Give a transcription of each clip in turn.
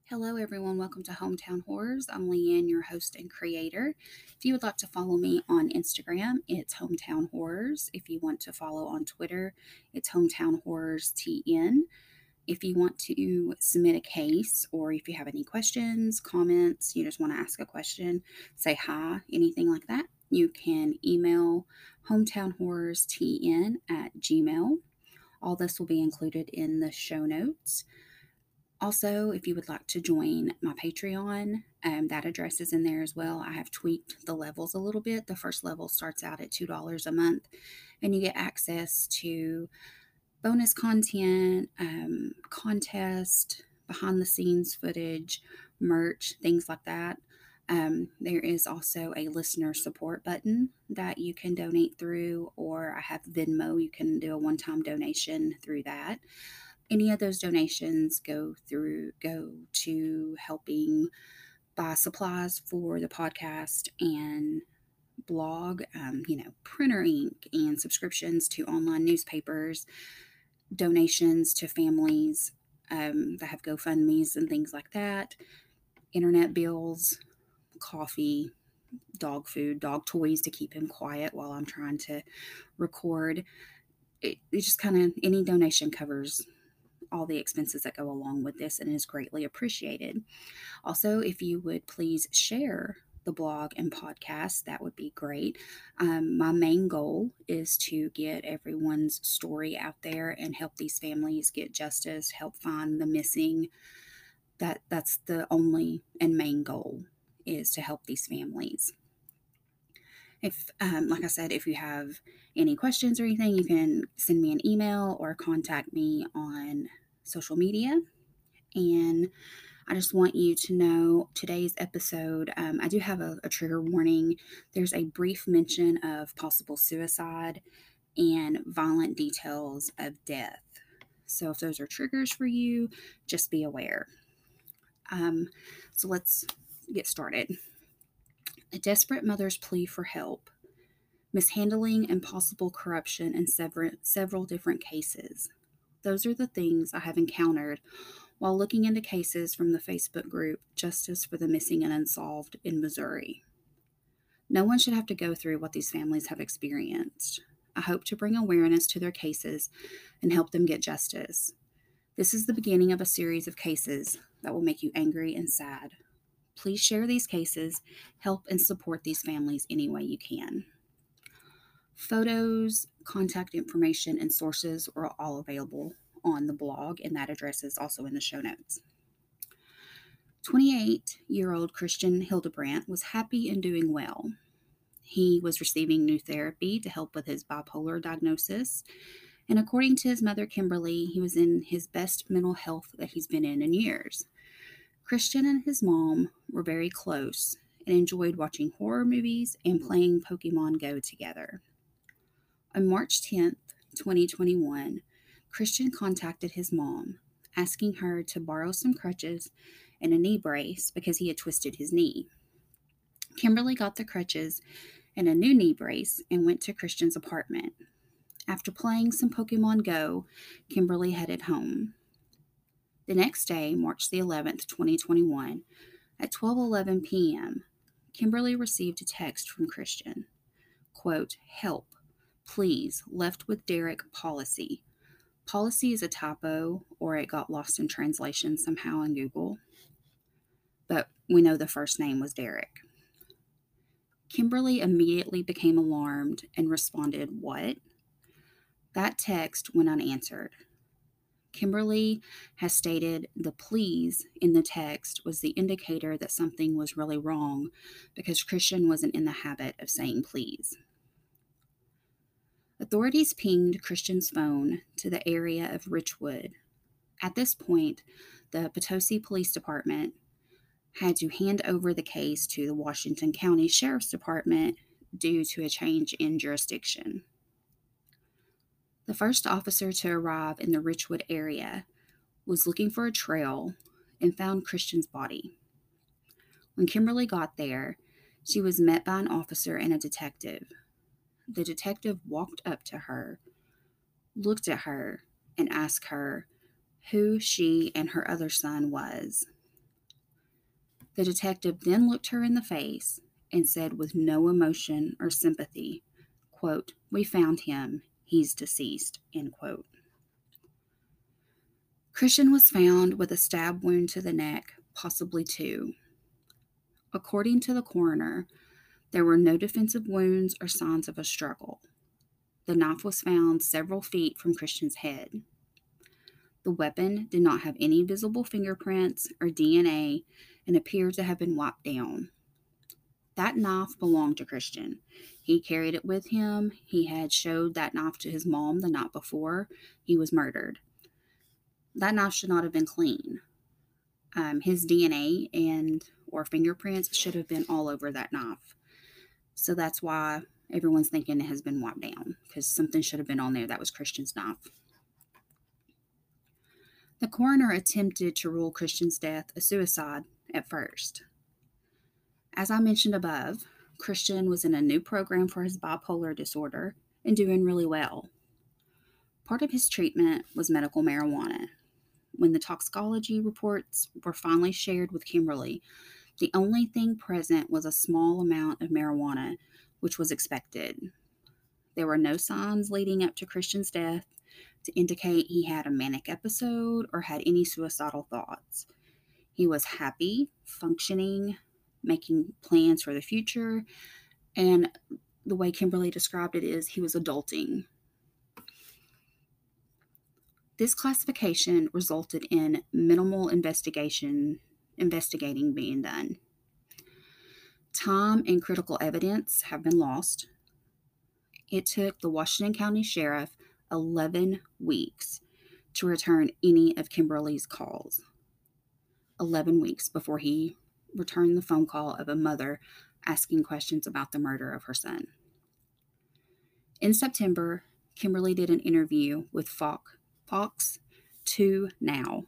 Hello, everyone. Welcome to Hometown Horrors. I'm Leanne, your host and creator. If you would like to follow me on Instagram, it's Hometown Horrors. If you want to follow on Twitter, it's Hometown Horrors TN. If you want to submit a case or if you have any questions, comments, you just want to ask a question, say hi, anything like that, you can email hometownhorrorstn@gmail. All this will be included in the show notes. Also, if you would like to join my Patreon, that address is in there as well. I have tweaked the levels a little bit. The first level starts out at $2 a month, and you get access to bonus content, contest, behind the scenes footage, merch, things like that. There is also a listener support button that you can donate through, or I have Venmo. You can do a one time donation through that. Any of those donations go to helping buy supplies for the podcast and blog, printer ink and subscriptions to online newspapers, donations to families that have GoFundMe's and things like that, internet bills, coffee, dog food, dog toys to keep him quiet while I'm trying to record. It just kind of, any donation covers all the expenses that go along with this and is greatly appreciated. Also, if you would please share the blog and podcast, that would be great. My main goal is to get everyone's story out there and help these families get justice, help find the missing. That's the only and main goal, is to help these families. If, like I said, if you have any questions or anything, you can send me an email or contact me on social media. And I just want you to know today's episode, I do have a trigger warning. There's a brief mention of possible suicide and violent details of death. So if those are triggers for you, just be aware. So let's get started. A desperate mother's plea for help, mishandling and possible corruption in several different cases. Those are the things I have encountered while looking into cases from the Facebook group Justice for the Missing and Unsolved in Missouri. No one should have to go through what these families have experienced. I hope to bring awareness to their cases and help them get justice. This is the beginning of a series of cases that will make you angry and sad. Please share these cases, help and support these families any way you can. Photos, contact information, and sources are all available on the blog, and that address is also in the show notes. 28-year-old Christian Hildebrandt was happy and doing well. He was receiving new therapy to help with his bipolar diagnosis, and according to his mother, Kimberly, he was in his best mental health that he's been in years. Christian and his mom were very close and enjoyed watching horror movies and playing Pokemon Go together. On March 10th, 2021, Christian contacted his mom, asking her to borrow some crutches and a knee brace because he had twisted his knee. Kimberly got the crutches and a new knee brace and went to Christian's apartment. After playing some Pokemon Go, Kimberly headed home. The next day, March the 11th, 2021, at 12:11 p.m., Kimberly received a text from Christian. Quote, "Help. Please, left with Derek policy." Policy is a typo, or it got lost in translation somehow in Google. But we know the first name was Derek. Kimberly immediately became alarmed and responded, "What?" That text went unanswered. Kimberly has stated the please in the text was the indicator that something was really wrong because Christian wasn't in the habit of saying please. Authorities pinged Christian's phone to the area of Richwood. At this point, the Potosi Police Department had to hand over the case to the Washington County Sheriff's Department due to a change in jurisdiction. The first officer to arrive in the Richwood area was looking for a trail and found Christian's body. When Kimberly got there, she was met by an officer and a detective. The detective walked up to her, looked at her, and asked her who she and her other son was. The detective then looked her in the face and said with no emotion or sympathy, quote, "We found him. He's deceased," end quote. Christian was found with a stab wound to the neck, possibly two. According to the coroner, there were no defensive wounds or signs of a struggle. The knife was found several feet from Christian's head. The weapon did not have any visible fingerprints or DNA and appeared to have been wiped down. That knife belonged to Christian. He carried it with him. He had showed that knife to his mom the night before he was murdered. That knife should not have been clean. His DNA and or fingerprints should have been all over that knife. So that's why everyone's thinking it has been wiped down, because something should have been on there that was Christian's knife. The coroner attempted to rule Christian's death a suicide at first. As I mentioned above, Christian was in a new program for his bipolar disorder and doing really well. Part of his treatment was medical marijuana. When the toxicology reports were finally shared with Kimberly, the only thing present was a small amount of marijuana, which was expected. There were no signs leading up to Christian's death to indicate he had a manic episode or had any suicidal thoughts. He was happy, functioning, making plans for the future, and the way Kimberly described it is he was adulting. This classification resulted in minimal investigating being done. Time and critical evidence have been lost. It took the Washington County Sheriff 11 weeks to return any of Kimberly's calls. 11 weeks before he returned the phone call of a mother asking questions about the murder of her son. In September, Kimberly did an interview with Fox 2 Now.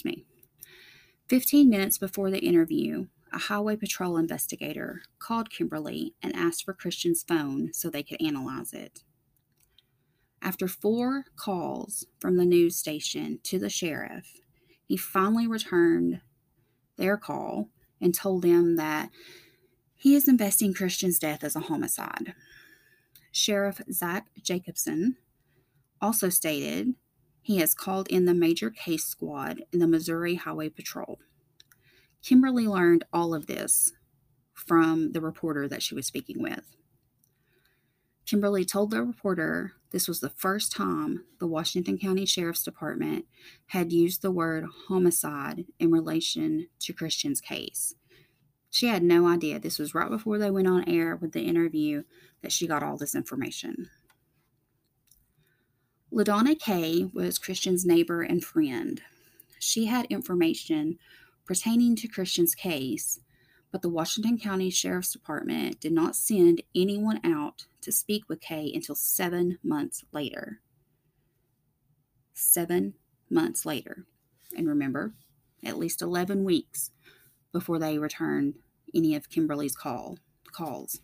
15 minutes before the interview, a highway patrol investigator called Kimberly and asked for Christian's phone so they could analyze it. After 4 calls from the news station to the sheriff, he finally returned their call and told them that he is investing Christian's death as a homicide. Sheriff Zach Jacobson also stated he has called in the major case squad in the Missouri Highway Patrol. Kimberly learned all of this from the reporter that she was speaking with. Kimberly told the reporter this was the first time the Washington County Sheriff's Department had used the word homicide in relation to Christian's case. She had no idea. This was right before they went on air with the interview that she got all this information. LaDonna Kay was Christian's neighbor and friend. She had information pertaining to Christian's case, but the Washington County Sheriff's Department did not send anyone out to speak with Kay until 7 months later. 7 months later. And remember, at least 11 weeks before they returned any of Kimberly's calls.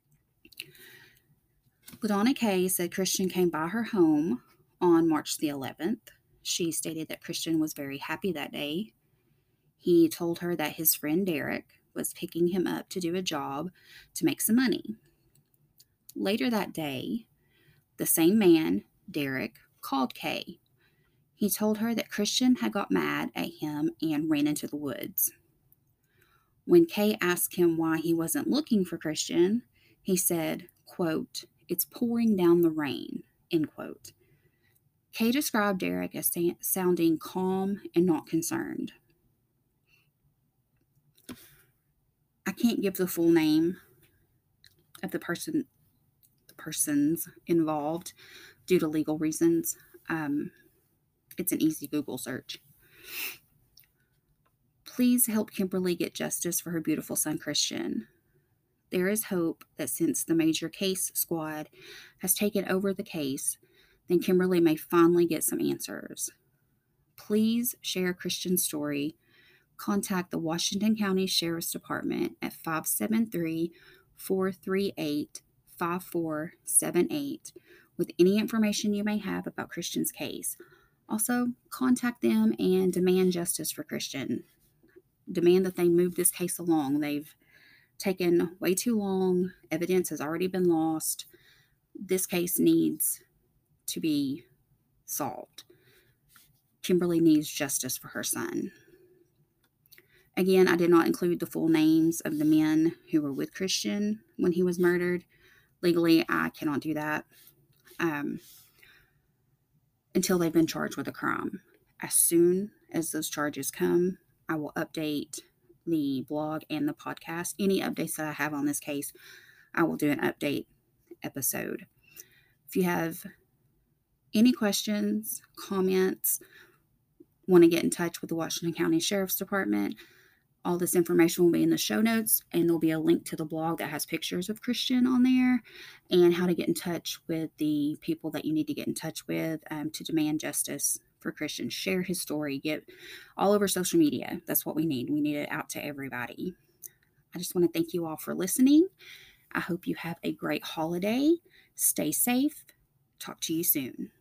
LaDonna Kay said Christian came by her home on March the 11th. She stated that Christian was very happy that day. He told her that his friend Derek was picking him up to do a job to make some money. Later that day, the same man, Derek, called Kay. He told her that Christian had got mad at him and ran into the woods. When Kay asked him why he wasn't looking for Christian, he said, quote, "It's pouring down the rain," end quote. Kay described Derek as sounding calm and not concerned. I can't give the full name of the persons involved due to legal reasons. It's an easy Google search. Please help Kimberly get justice for her beautiful son, Christian. There is hope that since the major case squad has taken over the case, then Kimberly may finally get some answers. Please share Christian's story. Contact the Washington County Sheriff's Department at 573-438-5478 with any information you may have about Christian's case. Also, contact them and demand justice for Christian. demand that they move this case along. They've taken way too long. Evidence has already been lost. This case needs to be solved. Kimberly needs justice for her son. Again, I did not include the full names of the men who were with Christian when he was murdered. Legally, I cannot do that until they've been charged with a crime. As soon as those charges come, I will update the blog and the podcast. Any updates that I have on this case, I will do an update episode. If you have any questions, comments, want to get in touch with the Washington County Sheriff's Department, all this information will be in the show notes, and there'll be a link to the blog that has pictures of Christian on there and how to get in touch with the people that you need to get in touch with to demand justice for Christian. Share his story. Get all over social media. That's what we need. We need it out to everybody. I just want to thank you all for listening. I hope you have a great holiday. Stay safe. Talk to you soon.